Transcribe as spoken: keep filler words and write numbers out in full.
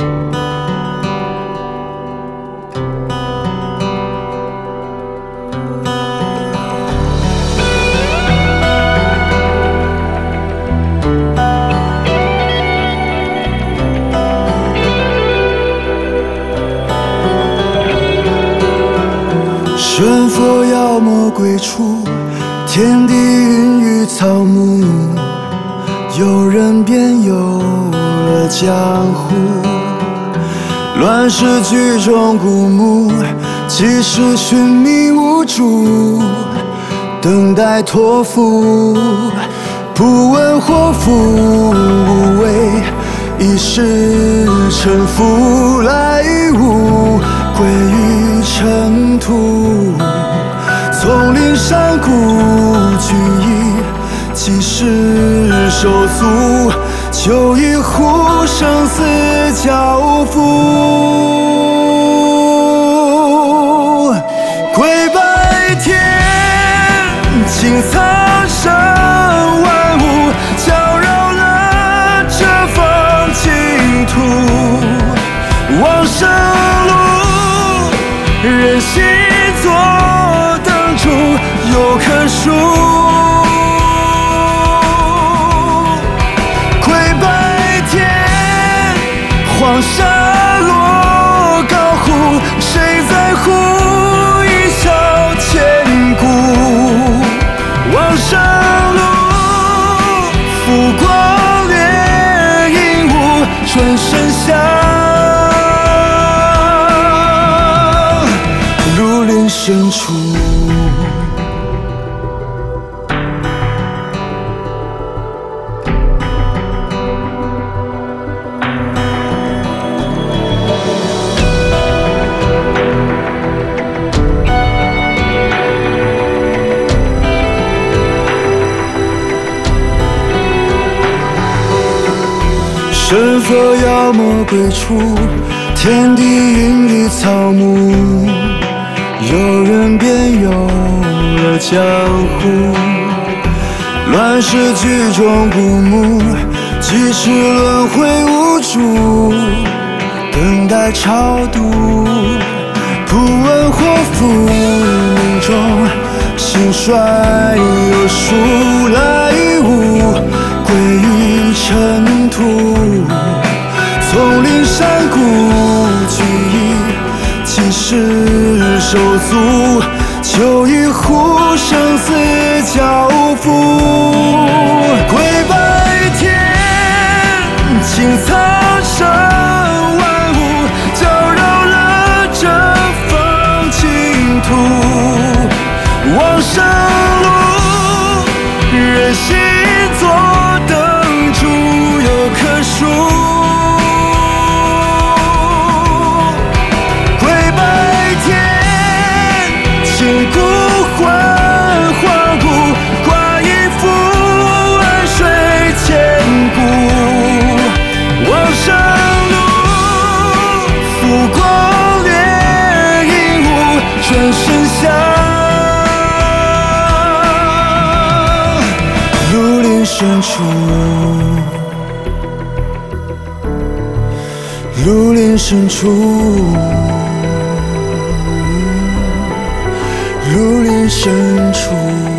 神佛妖魔鬼畜，天地云雨草木，有人便有了江湖。乱世剧中古墓，几时寻觅无主，等待托付。不问祸福无畏，一世沉浮来无，归于尘土。丛林山谷聚义，几世手足，就一壶生死交付。归白天，清苍生万物，搅扰了这方净土。往生路，人心作灯烛，有棵树。归白天，黄沙落高呼，谁在乎一笑千古。往生路，浮光掠影雾，转身下。绿林深处，神佛妖魔鬼畜，天地云雨草木，有人便有了江湖。乱世剧中古墓，几世轮回无主，等待超度。不问祸福命中，兴衰有数来无，归于尘土。丛林山谷聚义，几世手足，就一壶生死交付。归白天，清苍生万物，搅扰了这方净土。往生路，人心作灯烛，有棵树。千古幻化骨，挂一幅安水千古。往生路，浮光掠影雾，转身下。绿林深处，绿林深处。绿林深处。